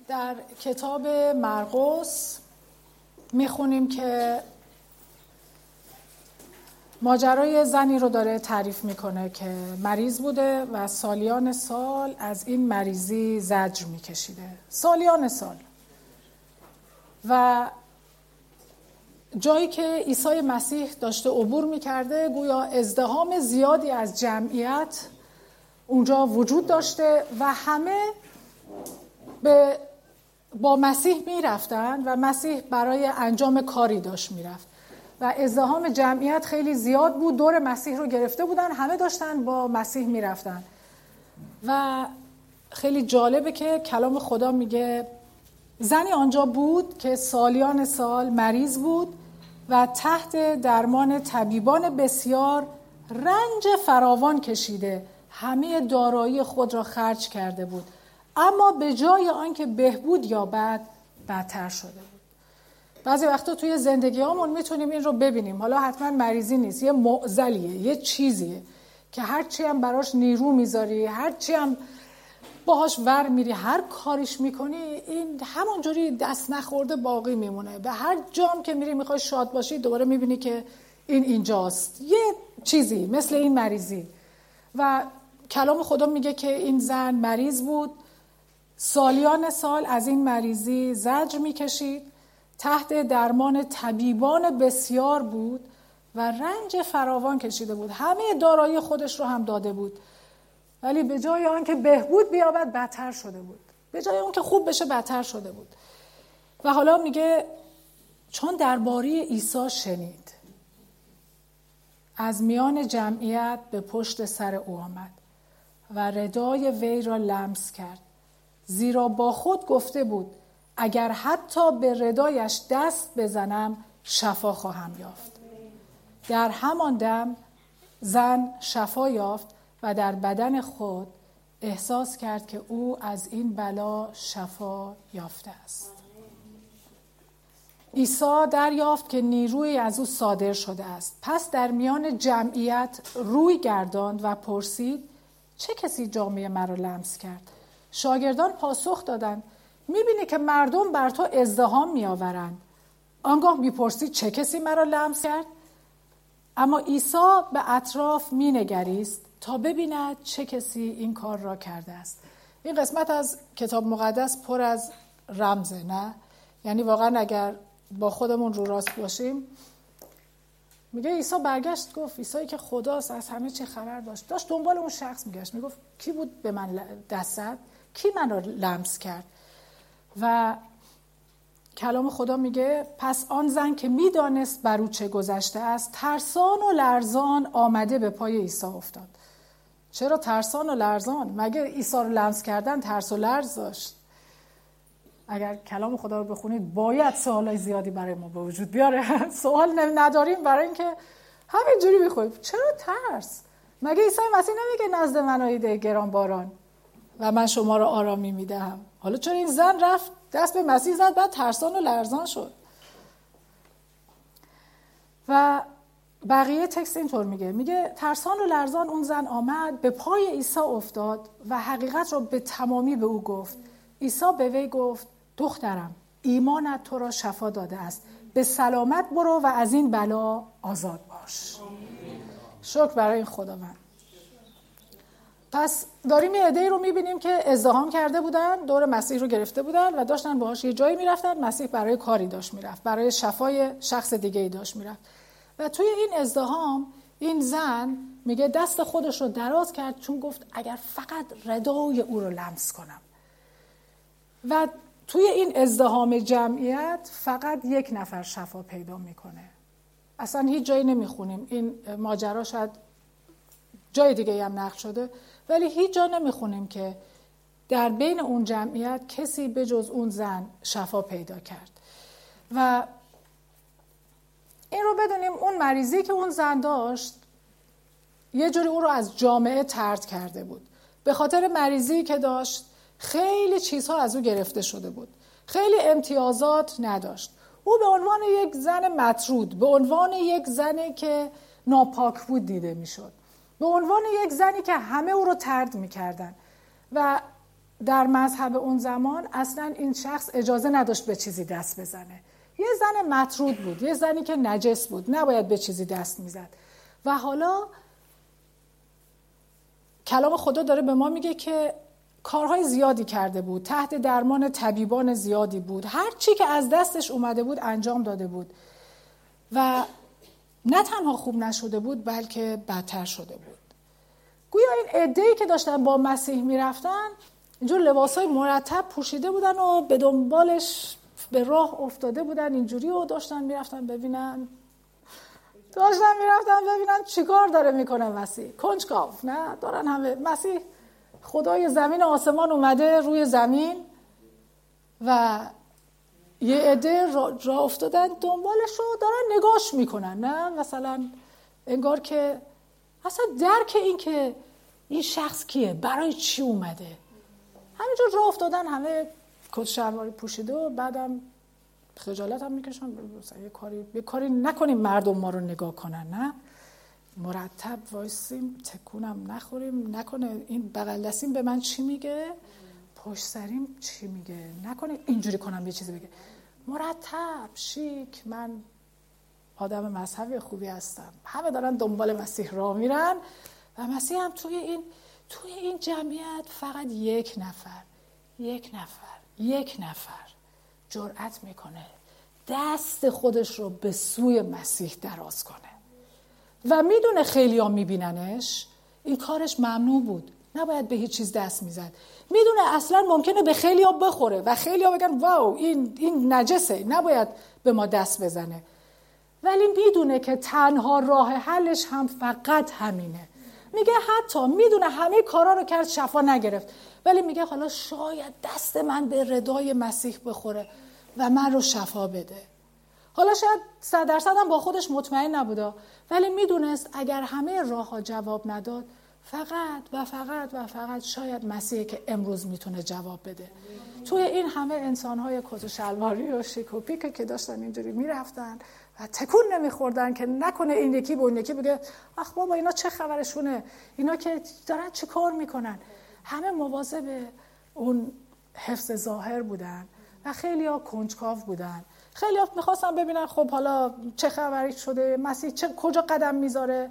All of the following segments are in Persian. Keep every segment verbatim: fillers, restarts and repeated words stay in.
در کتاب مرقس میخونیم که ماجرای زنی رو داره تعریف میکنه که مریض بوده و سالیان سال از این مریضی زجر میکشیده. سالیان سال. و جایی که عیسی مسیح داشته عبور میکرده گویا ازدحام زیادی از جمعیت اونجا وجود داشته و همه به با مسیح میرفتن و مسیح برای انجام کاری داشت میرفت و ازدحام جمعیت خیلی زیاد بود، دور مسیح رو گرفته بودن، همه داشتن با مسیح میرفتن. و خیلی جالبه که کلام خدا میگه زنی آنجا بود که سالیان سال مریض بود و تحت درمان طبیبان بسیار رنج فراوان کشیده، همه دارایی خود را خرج کرده بود، اما به جای آنکه بهبود یابد بدتر شده بود. بعضی وقتا توی زندگیامون میتونیم این رو ببینیم. حالا حتما مریضی نیست، یه معضلیه، یه چیزیه که هرچی هم براش نیرو میذاری، هرچی هم باهاش ور میری، هر کاریش میکنی، این همونجوری دست نخورده باقی میمونه. به هر جام که میری میخوای شاد باشی دوباره میبینی که این اینجاست. یه چیزی مثل این مریضی. و کلام خدا میگه که این زن مریض بود، سالیان سال از این مریضی زجر میکشید، تحت درمان طبیبان بسیار بود و رنج فراوان کشیده بود، همه دارایی خودش رو هم داده بود، ولی به جای آن که بهبود بیابد بدتر شده بود، به جای اون که خوب بشه بدتر شده بود. و حالا میگه چون درباره عیسی شنید، از میان جمعیت به پشت سر او آمد و ردای وی را لمس کرد، زیرا با خود گفته بود اگر حتی به ردایش دست بزنم شفا خواهم یافت. در همان دم زن شفا یافت و در بدن خود احساس کرد که او از این بلا شفا یافته است. عیسی دریافت که نیروی از او صادر شده است. پس در میان جمعیت روی گرداند و پرسید چه کسی جامه مرا لمس کرد؟ شاگردان پاسخ دادند میبینی که مردم بر تو ازدحام میآورند، آنگاه میپرسی چه کسی مرا لمس کرد؟ اما عیسی به اطراف مینگریست تا ببیند چه کسی این کار را کرده است. این قسمت از کتاب مقدس پر از رمزه، نه؟ یعنی واقعا اگر با خودمون رو راست باشیم، میگه عیسی برگشت گفت، عیسی که خداست از همه چی خبر داشت، داشت دنبال اون شخص میگشت، میگفت کی بود به من دست زد؟ کی من رو لمس کرد؟ و کلام خدا میگه پس آن زن که میدانست بر او چه گذشته است ترسان و لرزان آمده به پای عیسی افتاد. چرا ترسان و لرزان؟ مگه عیسی رو لمس کردن ترس و لرز داشت؟ اگر کلام خدا رو بخونید باید سوالای زیادی برای ما به وجود بیاره. سوال نداریم برای اینکه همینجوری میخویم. چرا ترس؟ مگه عیسی مسیح نمیگه نزد من آیید گرانباران و من شما رو آرامی میدهم؟ حالا چرا این زن رفت دست به مسیح زد بعد ترسان و لرزان شد؟ و بقیه تکست اینطور میگه، میگه ترسان و لرزان اون زن آمد به پای عیسی افتاد و حقیقت رو به تمامی به او گفت. عیسی به وی گفت دخترم ایمانت تو را شفا داده است، به سلامت برو و از این بلا آزاد باش. شکر برای این خداوند. پس داریم یه عده‌ای رو میبینیم که ازدحام کرده بودن، دور مسیح رو گرفته بودن و داشتن باهاش یه جایی میرفتن. مسیح برای کاری داشت میرفت، برای شفای شخص دیگه‌ای داشت میرفت و توی این ازدحام این زن میگه دست خودش رو دراز کرد چون گفت اگر فقط ردای او رو لمس کنم. و توی این ازدحام جمعیت فقط یک نفر شفا پیدا میکنه. اصلا هیچ جایی نمیخونیم، این ماجرا شاید جای دیگه هم نقل شده، ولی هیچ جا نمیخونیم که در بین اون جمعیت کسی به جز اون زن شفا پیدا کرد. و این رو بدونیم اون مریضی که اون زن داشت یه جوری او رو از جامعه طرد کرده بود. به خاطر مریضی که داشت خیلی چیزها از او گرفته شده بود، خیلی امتیازات نداشت. او به عنوان یک زن مطرود، به عنوان یک زنی که ناپاک بود دیده میشد، به عنوان یک زنی که همه او رو طرد میکردن. و در مذهب اون زمان اصلا این شخص اجازه نداشت به چیزی دست بزنه. یه زن مطرود بود، یه زنی که نجس بود، نباید به چیزی دست میزد. و حالا کلام خدا داره به ما میگه که کارهای زیادی کرده بود، تحت درمان طبیبان زیادی بود، هر چی که از دستش اومده بود انجام داده بود و نه تنها خوب نشده بود بلکه بدتر شده بود. گویا این عده‌ای که داشتن با مسیح میرفتن اینجور لباسای مرتب پوشیده بودن و به دنبالش به راه افتاده بودن اینجوری و داشتن میرفتن ببینن داشتن میرفتن ببینن چیکار داره میکنه مسیح. کنجکاو نه دارن همه مسیح خدای زمین و آسمان اومده روی زمین و یه عده را, را افتادن دنبالش رو دارن نگاش میکنن. نه مثلا انگار که اصلا درک این که این شخص کیه، برای چی اومده، همینجور راه افتادن همه کت شلواری پوشیده و بعدم خجالت هم میکشن یه کاری یه کاری نکنیم مردم ما رو نگاه کنن. نه مرتب وایسیم تکونم نخوریم، نکنه این بغل دستیم به من چی میگه، پشت سریم چی میگه، نکنه اینجوری کنم یه چیزی بگه. مرتب شیک، من آدم مذهبی خوبی هستم. همه دارن دنبال مسیح راه میرن و مسیح هم توی این توی این جمعیت فقط یک نفر یک نفر یک نفر جرأت میکنه دست خودش رو به سوی مسیح دراز کنه و میدونه خیلی ها میبیننش. این کارش ممنوع بود، نباید به هیچ چیز دست میزد. میدونه اصلا ممکنه به خیلی ها بخوره و خیلی ها بگن واو این, این نجسه، نباید به ما دست بزنه. ولی میدونه که تنها راه حلش هم فقط همینه. میگه حتی میدونه همه کارا رو کرد شفا نگرفت، ولی میگه حالا شاید دست من به ردای مسیح بخوره و من رو شفا بده. حالا شاید صد درصد هم با خودش مطمئن نبوده، ولی میدونست اگر همه راه ها جواب نداد فقط و فقط و فقط شاید مسیحی که امروز میتونه جواب بده. توی این همه انسان‌های کت و شلواری و شیک و پیک که داشتن اینجوری میرفتن و تکون نمیخوردن که نکنه این یکی به اون یکی بگه آخ بابا اینا چه خبرشونه، اینا که دارن چه کار میکنن. همه مواظب اون حفظ ظاهر بودن و خیلی ها کنجکاو بودن. خیلی ها میخواستن ببینن خب حالا چه خبری شده، مسیح چه کجا قدم میذاره.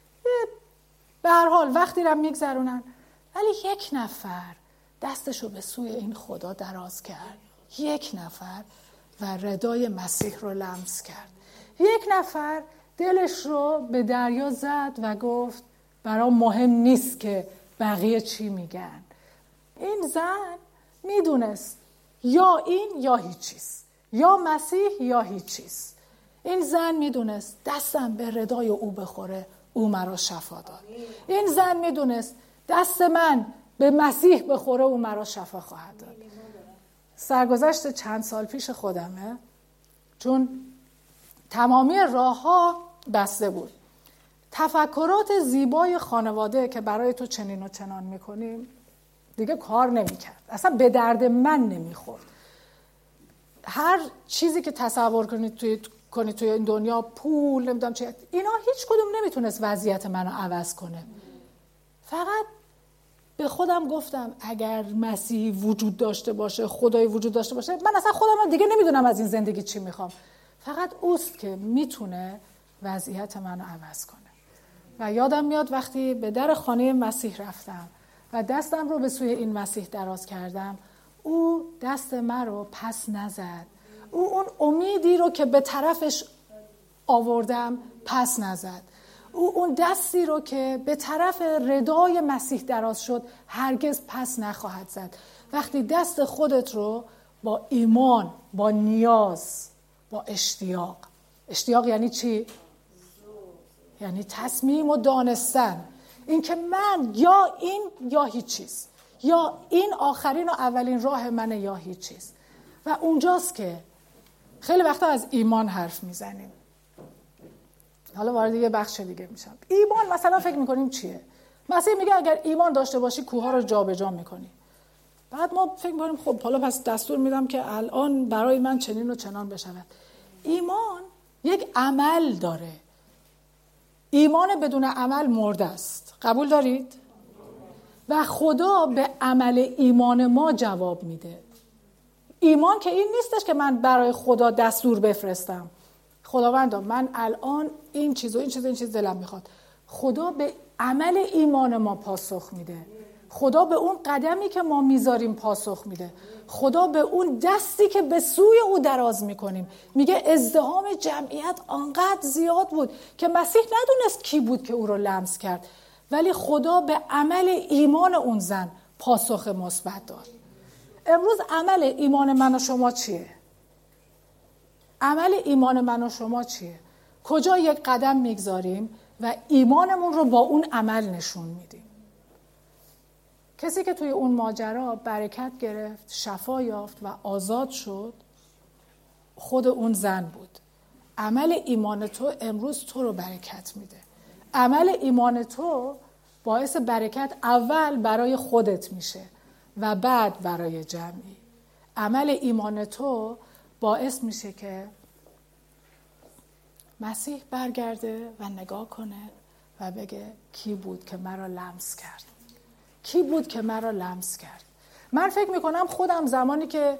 به هر حال وقتی رو میگذرونن، ولی یک نفر دستشو به سوی این خدا دراز کرد، یک نفر و ردای مسیح رو لمس کرد. یک نفر دلش رو به دریا زد و گفت برام مهم نیست که بقیه چی میگن. این زن میدونست یا این یا هیچ چیز، یا مسیح یا هیچ چیز. این زن میدونست دستم به ردای او بخوره او مرا شفا داد. این زن میدونست دست من به مسیح بخوره او مرا شفا خواهد داد. سرگذشت چند سال پیش خودمه، چون تمامی راه ها بسته بود. تفکرات زیبای خانواده که برای تو چنین و چنان میکنیم دیگه کار نمیکرد، اصلا به درد من نمیخورد. هر چیزی که تصور کنید توی کنی توی این دنیا، پول نمیدونم چه، اینا هیچ کدوم نمیتونست وضعیت منو عوض کنه. فقط به خودم گفتم اگر مسیحی وجود داشته باشه، خدای وجود داشته باشه، من اصلا خودم دیگه نمیدونم از این زندگی چی میخوام. فقط اوست که میتونه وضعیت منو عوض کنه. و یادم میاد وقتی به در خانه مسیح رفتم و دستم رو به سوی این مسیح دراز کردم، او دست من رو پس نزد. او اون امیدی رو که به طرفش آوردم پس نزد. او اون دستی رو که به طرف ردای مسیح دراز شد هرگز پس نخواهد زد. وقتی دست خودت رو با ایمان، با نیاز، با اشتیاق، اشتیاق یعنی چی؟ یعنی تصمیم و دانستن این که من یا این یا هیچ چیز، یا این آخرین و اولین راه منه یا هیچ چیز. و اونجاست که خیلی وقتا از ایمان حرف میزنیم. حالا وارد یه بخش دیگه میشم. ایمان مثلا فکر میکنیم چیه؟ مسیح میگه اگر ایمان داشته باشی کوه‌ها رو جابجا میکنی. بعد ما فکر میکنیم خب حالا پس دستور میدم که الان برای من چنین و چنان بشود. ایمان یک عمل داره. ایمان بدون عمل مرده است. قبول دارید؟ و خدا به عمل ایمان ما جواب میده. ایمان که این نیستش که من برای خدا دستور بفرستم، خداوندا من الان این چیز و این چیز و این چیز دلم میخواد. خدا به عمل ایمان ما پاسخ میده. خدا به اون قدمی که ما میذاریم پاسخ میده. خدا به اون دستی که به سوی او دراز میکنیم. میگه ازدحام جمعیت آنقدر زیاد بود که مسیح ندونست کی بود که او رو لمس کرد، ولی خدا به عمل ایمان اون زن پاسخ مثبت داد. امروز عمل ایمان من و شما چیه؟ عمل ایمان من و شما چیه؟ کجا یک قدم میگذاریم و ایمانمون رو با اون عمل نشون میدیم؟ کسی که توی اون ماجرا برکت گرفت، شفا یافت و آزاد شد، خود اون زن بود. عمل ایمان تو امروز تو رو برکت میده. عمل ایمان تو باعث برکت اول برای خودت میشه و بعد برای جمعی. عمل ایمان تو باعث میشه که مسیح برگرده و نگاه کنه و بگه کی بود که مرا لمس کرد؟ کی بود که مرا لمس کرد؟ من فکر میکنم خودم زمانی که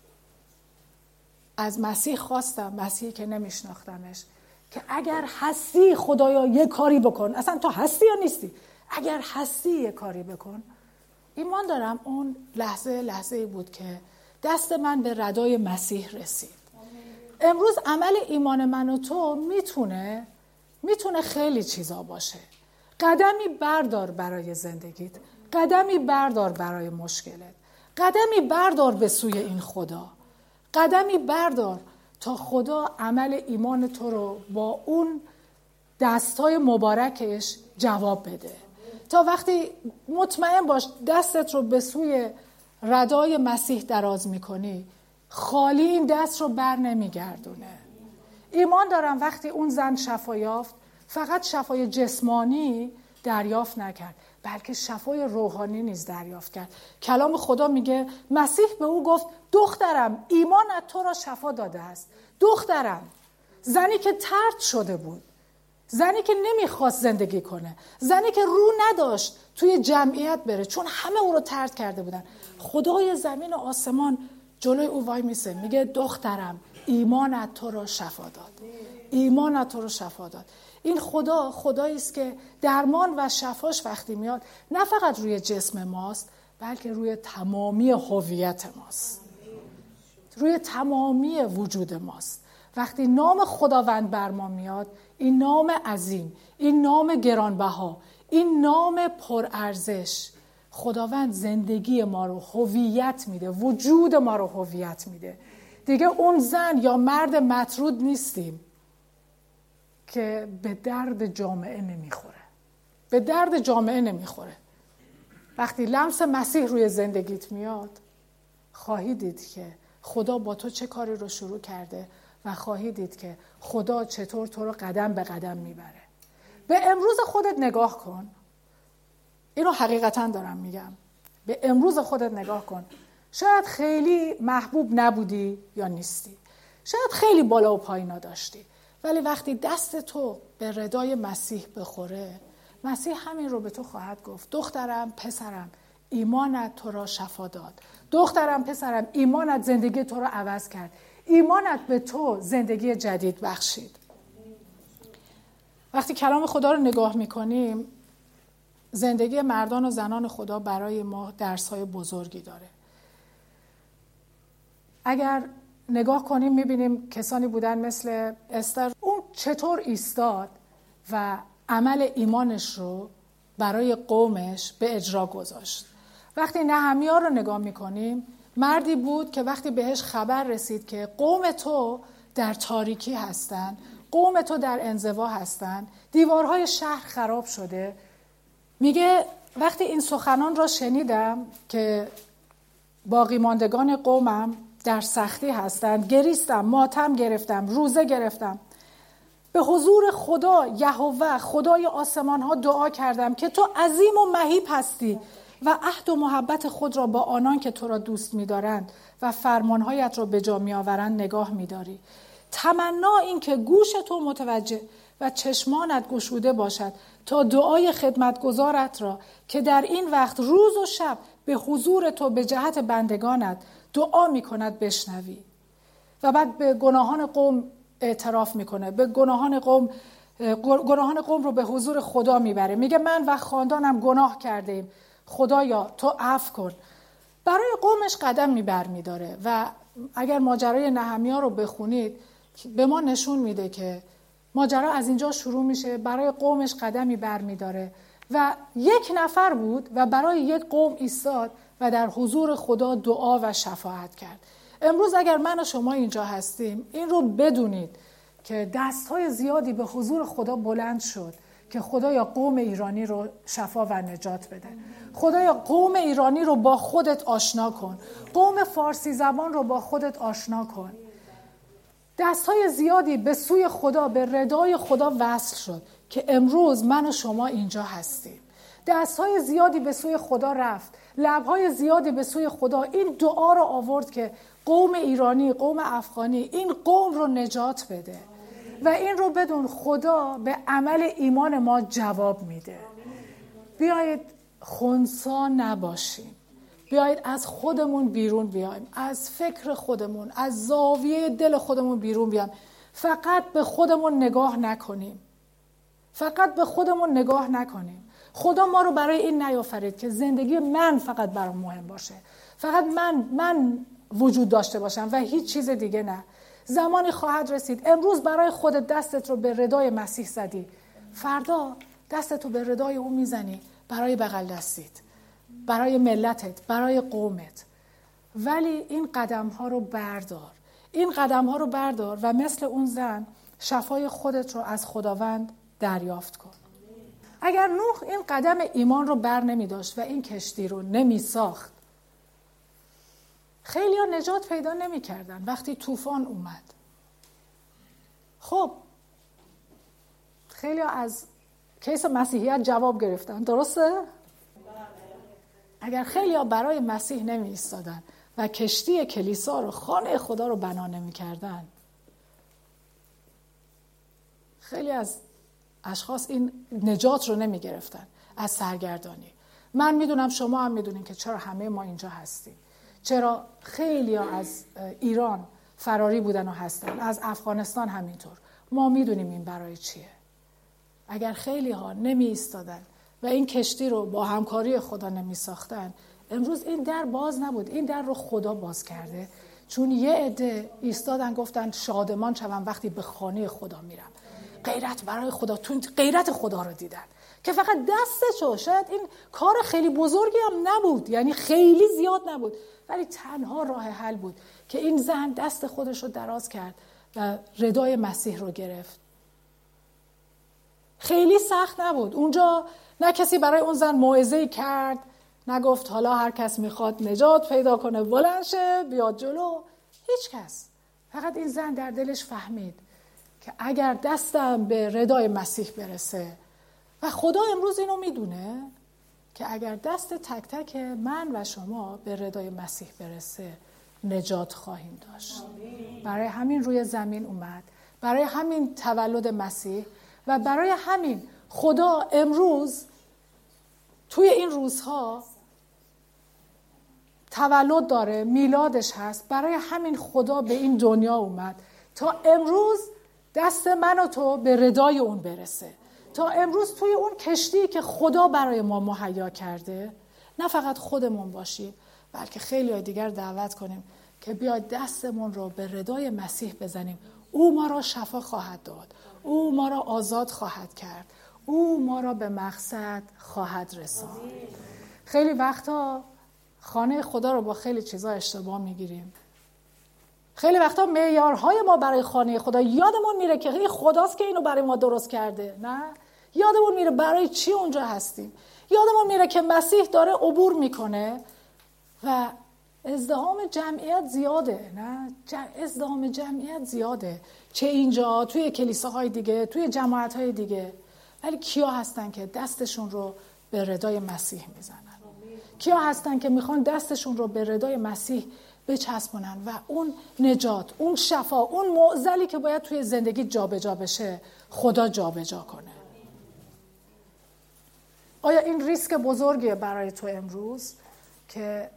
از مسیح خواستم، مسیحی که نمیشناختمش، که اگر هستی خدایا یه کاری بکن، اصلا تو هستی یا نیستی، اگر هستی یه کاری بکن، ایمان دارم اون لحظه لحظه‌ای بود که دست من به ردای مسیح رسید. امروز عمل ایمان من و تو میتونه میتونه خیلی چیزا باشه. قدمی بردار برای زندگیت، قدمی بردار برای مشکلت، قدمی بردار به سوی این خدا، قدمی بردار تا خدا عمل ایمان تو رو با اون دستای مبارکش جواب بده. تا وقتی مطمئن باش دستت رو به سوی ردای مسیح دراز میکنی، خالی این دست رو بر نمیگردونه. ایمان دارم وقتی اون زن شفا یافت، فقط شفای جسمانی دریافت نکرد، بلکه شفای روحانی نیز دریافت کرد. کلام خدا میگه مسیح به او گفت دخترم ایمانت تو را شفا داده است. دخترم، زنی که طرد شده بود، زنی که نمیخواست زندگی کنه، زنی که رو نداشت توی جمعیت بره چون همه او رو طرد کرده بودن، خدای زمین و آسمان جلوی او وای میسه میگه دخترم ایمانت تو رو شفا داد. ایمانت تو رو شفا داد. این خدا خدایی است که درمان و شفاش وقتی میاد نه فقط روی جسم ماست، بلکه روی تمامی هویت ماست، روی تمامی وجود ماست. وقتی نام خداوند بر ما میاد، این نام عظیم، این نام گرانبها، این نام پرارزش، خداوند زندگی ما رو هویت میده، وجود ما رو هویت میده. دیگه اون زن یا مرد مطرود نیستیم که به درد جامعه نمیخوره. به درد جامعه نمیخوره. وقتی لمس مسیح روی زندگیت میاد، خواهی دید که خدا با تو چه کاری رو شروع کرده و خواهی دید که خدا چطور تو رو قدم به قدم میبره. به امروز خودت نگاه کن. اینو حقیقتا دارم میگم. به امروز خودت نگاه کن. شاید خیلی محبوب نبودی یا نیستی. شاید خیلی بالا و پایینا داشتی. ولی وقتی دست تو به ردای مسیح بخوره، مسیح همین رو به تو خواهد گفت. دخترم، پسرم، ایمانت تو را شفا داد. دخترم، پسرم، ایمانت زندگی تو را عوض کرد. ایمانت به تو زندگی جدید بخشید. وقتی کلام خدا رو نگاه میکنیم، زندگی مردان و زنان خدا برای ما درس‌های بزرگی داره. اگر نگاه کنیم میبینیم کسانی بودن مثل استر، اون چطور ایستاد و عمل ایمانش رو برای قومش به اجرا گذاشت. وقتی نهمیا رو نگاه میکنیم، مردی بود که وقتی بهش خبر رسید که قوم تو در تاریکی هستن، قوم تو در انزوا هستن، دیوارهای شهر خراب شده، میگه وقتی این سخنان را شنیدم که باقی ماندگان قومم در سختی هستند، گریستم، ماتم گرفتم، روزه گرفتم، به حضور خدا یهوه خدای آسمان ها دعا کردم که تو عظیم و مهیب هستی و عهد و محبت خود را با آنان که تو را دوست می‌دارند و فرمانهایت را به جا می‌آورند نگاه می‌داری. تمنا این که گوش تو متوجه و چشمانت گشوده باشد تا دعای خدمتگزارت را که در این وقت روز و شب به حضور تو به جهت بندگانت دعا می کند بشنوی. و بعد به گناهان قوم اعتراف میکنه، به گناهان قوم گناهان قوم رو به حضور خدا میبره. میگه من و خاندانم گناه کردیم، خدایا تو عفو کن. برای قومش قدم میبر میداره و اگر ماجرای نهمیا رو بخونید به ما نشون میده که ماجرا از اینجا شروع میشه. برای قومش قدمی بر میداره و یک نفر بود و برای یک قوم ایستاد و در حضور خدا دعا و شفاعت کرد. امروز اگر من و شما اینجا هستیم این رو بدونید که دستهای زیادی به حضور خدا بلند شد که خدایا قوم ایرانی رو شفا و نجات بده. خدایا قوم ایرانی رو با خودت آشنا کن، قوم فارسی زبان رو با خودت آشنا کن. دستهای زیادی به سوی خدا، به ردای خدا وصل شد که امروز من و شما اینجا هستیم. دستهای زیادی به سوی خدا رفت، لبهای زیادی به سوی خدا این دعا رو آورد که قوم ایرانی، قوم افغانی این قوم رو نجات بده. و این رو بدون خدا به عمل ایمان ما جواب میده. بیایید خنثی نباشیم، بیایید از خودمون بیرون بیایم، از فکر خودمون، از زاویه دل خودمون بیرون بیایم. فقط به خودمون نگاه نکنیم، فقط به خودمون نگاه نکنیم. خدا ما رو برای این نیافرید که زندگی من فقط برام مهم باشه، فقط من من وجود داشته باشم و هیچ چیز دیگه نه. زمانی خواهد رسید، امروز برای خودت دستت رو به ردای مسیح زدی، فردا دستت رو به ردای او میزنی برای بغل دستیت، برای ملتت، برای قومت. ولی این قدم ها رو بردار، این قدم ها رو بردار و مثل اون زن شفای خودت رو از خداوند دریافت کن. اگر نوح این قدم ایمان رو بر نمی داشت و این کشتی رو نمی ساخت، خیلی ها نجات پیدا نمی کردن وقتی طوفان اومد. خب خیلی ها از کیس مسیحیت جواب گرفتن، درسته؟ اگر خیلی ها برای مسیح نمی ایستادن و کشتی کلیسا رو، خانه خدا رو بنا نمی کردن، خیلی از اشخاص این نجات رو نمی گرفتن از سرگردانی. من میدونم، شما هم میدونین که چرا همه ما اینجا هستیم، چرا خیلی ها از ایران فراری بودن و هستن، از افغانستان همینطور. ما میدونیم این برای چیه. اگر خیلی ها نمی ایستادن و این کشتی رو با همکاری خدا نمی ساختن، امروز این در باز نبود. این در رو خدا باز کرده، چون یه عده ایستادن گفتن شادمان شدم وقتی به خانه خدا میرم. غیرت برای خدا، تو غیرت خدا رو دیدن که فقط دستشو، شاید این کار خیلی بزرگی هم نبود، یعنی خیلی زیاد نبود، ولی تنها راه حل بود که این زن دست خودش رو دراز کرد و ردای مسیح رو گرفت. خیلی سخت نبود. اونجا نه کسی برای اون زن موعظه‌ای کرد، نگفت حالا هر کس میخواد نجات پیدا کنه بلند شه بیاد جلو. هیچ کس. فقط این زن در دلش فهمید که اگر دستم به ردای مسیح برسه، و خدا امروز اینو میدونه که اگر دست تک تک من و شما به ردای مسیح برسه نجات خواهیم داشت. برای همین روی زمین اومد، برای همین تولد مسیح و برای همین خدا امروز توی این روزها تولد داره، میلادش هست. برای همین خدا به این دنیا اومد تا امروز دست من و تو به ردای اون برسه، تا امروز توی اون کشتی که خدا برای ما مهیا کرده نه فقط خودمون باشیم، بلکه خیلی های دیگر دعوت کنیم که بیاید دستمون رو به ردای مسیح بزنیم. او ما را شفا خواهد داد، او ما را آزاد خواهد کرد، او ما را به مقصد خواهد رساند. خیلی وقتا خانه خدا رو با خیلی چیزا اشتباه میگیریم. خیلی وقتا معیارهای ما برای خانه خدا، یادمون میره که این خداست که اینو برای ما درست کرده. نه، یادمون میره برای چی اونجا هستیم. یادمون میره که مسیح داره عبور میکنه و ازدحام جمعیت زیاده. نه، ازدحام جمعیت زیاده، چه اینجا، توی کلیساهای دیگه، توی جماعتهای دیگه. ولی کیا هستن که دستشون رو به ردای مسیح میزنن؟ کیا هستن که میخوان دستشون رو به ردای مسیح بچسبونن و اون نجات، اون شفا، اون معضلی که باید توی زندگی جابجا بشه خدا جابجا کنه. آیا این ریسک بزرگیه برای تو امروز که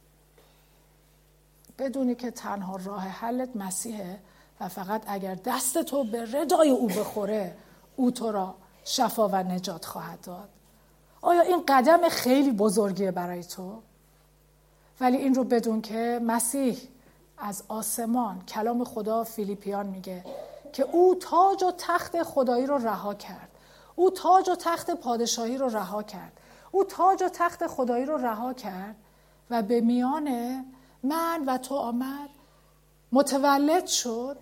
بدونی که تنها راه حلت مسیحه و فقط اگر دست تو به ردای او بخوره او تو را شفا و نجات خواهد داد؟ آیا این قدم خیلی بزرگیه برای تو؟ ولی این رو بدون که مسیح از آسمان، کلام خدا فیلیپیان میگه که او تاج و تخت خدایی رو رها کرد. او تاج و تخت پادشاهی رو رها کرد. او تاج و تخت خدایی رو رها کرد و به میان من و تو آمد، متولد شد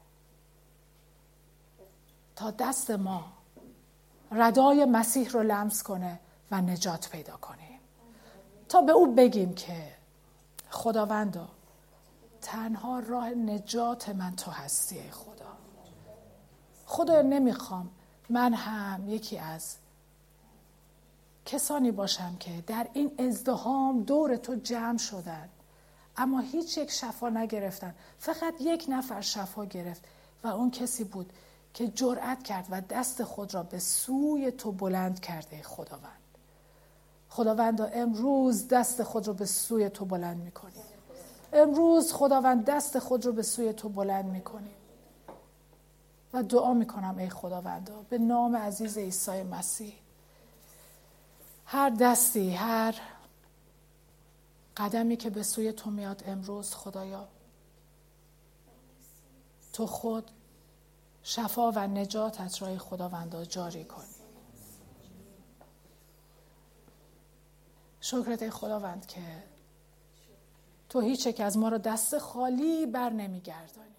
تا دست ما ردای مسیح رو لمس کنه و نجات پیدا کنیم. تا به او بگیم که خداوندا تنها راه نجات من تو هستی. ای خدا، خدا نمیخوام من هم یکی از کسانی باشم که در این ازدحام دور تو جمع شدن اما هیچ یک شفا نگرفتن. فقط یک نفر شفا گرفت و اون کسی بود که جرأت کرد و دست خود را به سوی تو بلند کرده. خداوند خداوند امروز دست خود رو به سوی تو بلند میکنی. امروز خداوند دست خود رو به سوی تو بلند میکنی و دعا میکنم ای خداوند به نام عزیز عیسی مسیح، هر دستی، هر قدمی که به سوی تو میاد امروز خدایا، تو خود شفا و نجاتت را ای خداوند جاری کنی. شکرت ای خداوند که تو هیچ یک از ما رو دست خالی بر نمیگردانی.